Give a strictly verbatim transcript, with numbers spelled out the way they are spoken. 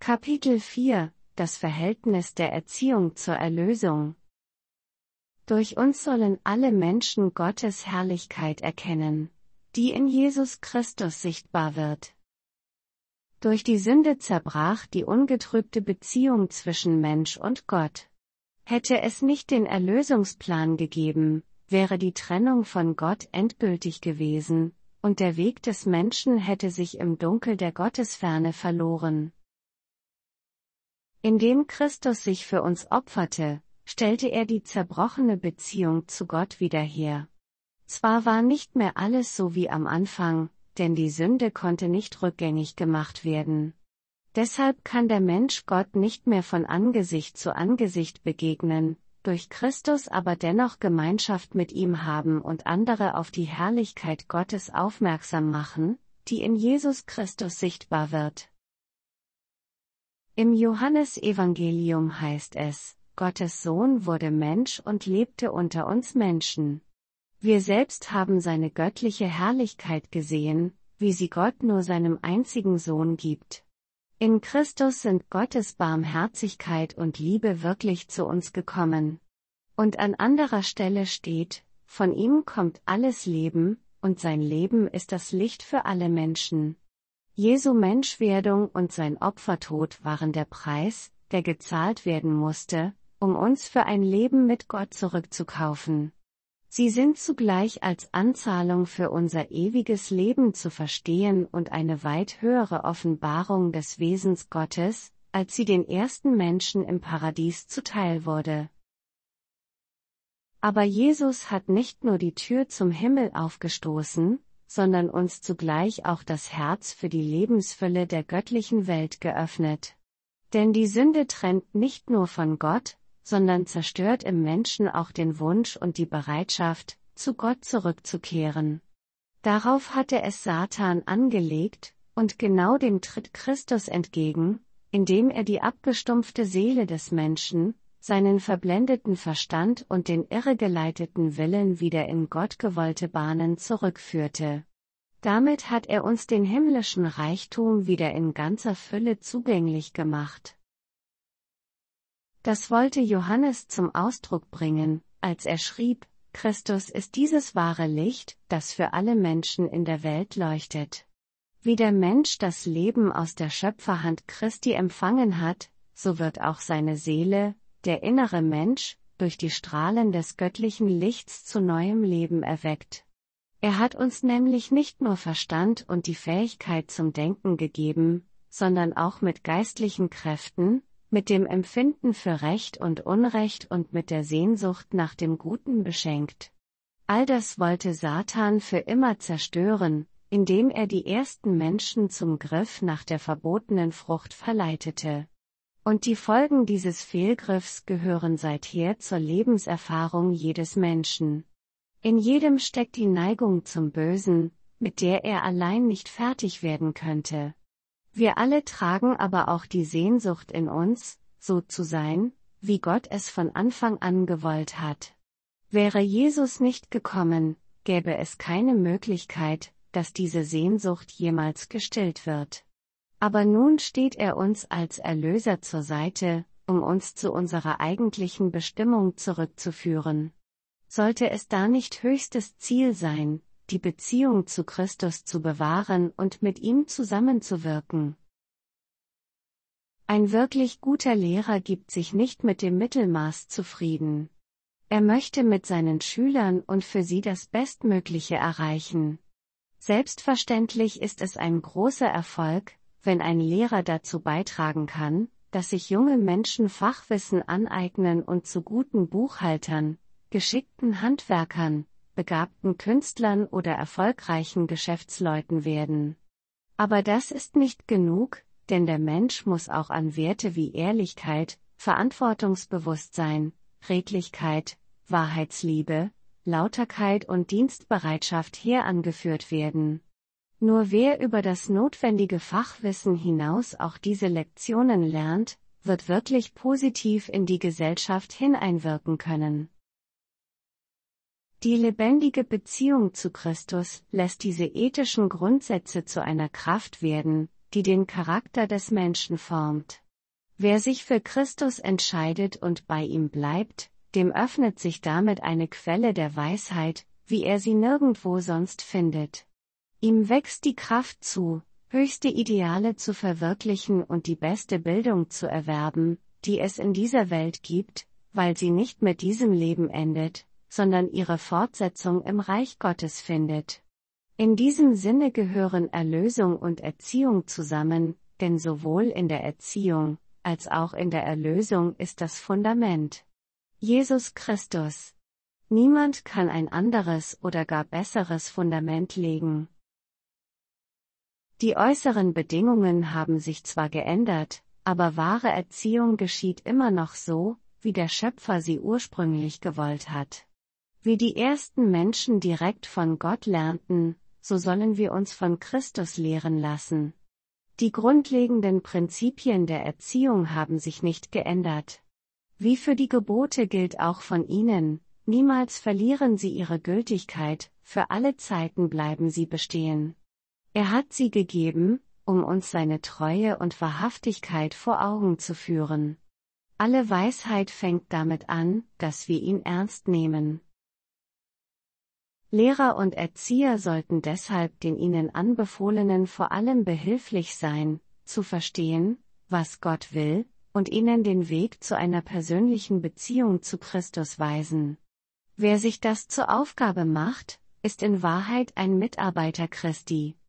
Kapitel vier: Das Verhältnis der Erziehung zur Erlösung. Durch uns sollen alle Menschen Gottes Herrlichkeit erkennen, die in Jesus Christus sichtbar wird. Durch die Sünde zerbrach die ungetrübte Beziehung zwischen Mensch und Gott. Hätte es nicht den Erlösungsplan gegeben, wäre die Trennung von Gott endgültig gewesen, und der Weg des Menschen hätte sich im Dunkel der Gottesferne verloren. Indem Christus sich für uns opferte, stellte er die zerbrochene Beziehung zu Gott wieder her. Zwar war nicht mehr alles so wie am Anfang, denn die Sünde konnte nicht rückgängig gemacht werden. Deshalb kann der Mensch Gott nicht mehr von Angesicht zu Angesicht begegnen, durch Christus aber dennoch Gemeinschaft mit ihm haben und andere auf die Herrlichkeit Gottes aufmerksam machen, die in Jesus Christus sichtbar wird. Im Johannesevangelium heißt es: Gottes Sohn wurde Mensch und lebte unter uns Menschen. Wir selbst haben seine göttliche Herrlichkeit gesehen, wie sie Gott nur seinem einzigen Sohn gibt. In Christus sind Gottes Barmherzigkeit und Liebe wirklich zu uns gekommen. Und an anderer Stelle steht: Von ihm kommt alles Leben, und sein Leben ist das Licht für alle Menschen. Jesu Menschwerdung und sein Opfertod waren der Preis, der gezahlt werden musste, um uns für ein Leben mit Gott zurückzukaufen. Sie sind zugleich als Anzahlung für unser ewiges Leben zu verstehen und eine weit höhere Offenbarung des Wesens Gottes, als sie den ersten Menschen im Paradies zuteil wurde. Aber Jesus hat nicht nur die Tür zum Himmel aufgestoßen, sondern uns zugleich auch das Herz für die Lebensfülle der göttlichen Welt geöffnet. Denn die Sünde trennt nicht nur von Gott, sondern zerstört im Menschen auch den Wunsch und die Bereitschaft, zu Gott zurückzukehren. Darauf hatte es Satan angelegt, und genau dem tritt Christus entgegen, indem er die abgestumpfte Seele des Menschen, seinen verblendeten Verstand und den irregeleiteten Willen wieder in gottgewollte Bahnen zurückführte. Damit hat er uns den himmlischen Reichtum wieder in ganzer Fülle zugänglich gemacht. Das wollte Johannes zum Ausdruck bringen, als er schrieb: Christus ist dieses wahre Licht, das für alle Menschen in der Welt leuchtet. Wie der Mensch das Leben aus der Schöpferhand Christi empfangen hat, so wird auch seine Seele, der innere Mensch, durch die Strahlen des göttlichen Lichts zu neuem Leben erweckt. Er hat uns nämlich nicht nur Verstand und die Fähigkeit zum Denken gegeben, sondern auch mit geistlichen Kräften, mit dem Empfinden für Recht und Unrecht und mit der Sehnsucht nach dem Guten beschenkt. All das wollte Satan für immer zerstören, indem er die ersten Menschen zum Griff nach der verbotenen Frucht verleitete. Und die Folgen dieses Fehlgriffs gehören seither zur Lebenserfahrung jedes Menschen. In jedem steckt die Neigung zum Bösen, mit der er allein nicht fertig werden könnte. Wir alle tragen aber auch die Sehnsucht in uns, so zu sein, wie Gott es von Anfang an gewollt hat. Wäre Jesus nicht gekommen, gäbe es keine Möglichkeit, dass diese Sehnsucht jemals gestillt wird. Aber nun steht er uns als Erlöser zur Seite, um uns zu unserer eigentlichen Bestimmung zurückzuführen. Sollte es da nicht höchstes Ziel sein, die Beziehung zu Christus zu bewahren und mit ihm zusammenzuwirken? Ein wirklich guter Lehrer gibt sich nicht mit dem Mittelmaß zufrieden. Er möchte mit seinen Schülern und für sie das Bestmögliche erreichen. Selbstverständlich ist es ein großer Erfolg, wenn ein Lehrer dazu beitragen kann, dass sich junge Menschen Fachwissen aneignen und zu guten Buchhaltern, geschickten Handwerkern, begabten Künstlern oder erfolgreichen Geschäftsleuten werden. Aber das ist nicht genug, denn der Mensch muss auch an Werte wie Ehrlichkeit, Verantwortungsbewusstsein, Redlichkeit, Wahrheitsliebe, Lauterkeit und Dienstbereitschaft herangeführt werden. Nur wer über das notwendige Fachwissen hinaus auch diese Lektionen lernt, wird wirklich positiv in die Gesellschaft hineinwirken können. Die lebendige Beziehung zu Christus lässt diese ethischen Grundsätze zu einer Kraft werden, die den Charakter des Menschen formt. Wer sich für Christus entscheidet und bei ihm bleibt, dem öffnet sich damit eine Quelle der Weisheit, wie er sie nirgendwo sonst findet. Ihm wächst die Kraft zu, höchste Ideale zu verwirklichen und die beste Bildung zu erwerben, die es in dieser Welt gibt, weil sie nicht mit diesem Leben endet, sondern ihre Fortsetzung im Reich Gottes findet. In diesem Sinne gehören Erlösung und Erziehung zusammen, denn sowohl in der Erziehung, als auch in der Erlösung ist das Fundament Jesus Christus. Niemand kann ein anderes oder gar besseres Fundament legen. Die äußeren Bedingungen haben sich zwar geändert, aber wahre Erziehung geschieht immer noch so, wie der Schöpfer sie ursprünglich gewollt hat. Wie die ersten Menschen direkt von Gott lernten, so sollen wir uns von Christus lehren lassen. Die grundlegenden Prinzipien der Erziehung haben sich nicht geändert. Wie für die Gebote gilt auch von ihnen, niemals verlieren sie ihre Gültigkeit, für alle Zeiten bleiben sie bestehen. Er hat sie gegeben, um uns seine Treue und Wahrhaftigkeit vor Augen zu führen. Alle Weisheit fängt damit an, dass wir ihn ernst nehmen. Lehrer und Erzieher sollten deshalb den ihnen Anbefohlenen vor allem behilflich sein, zu verstehen, was Gott will, und ihnen den Weg zu einer persönlichen Beziehung zu Christus weisen. Wer sich das zur Aufgabe macht, ist in Wahrheit ein Mitarbeiter Christi.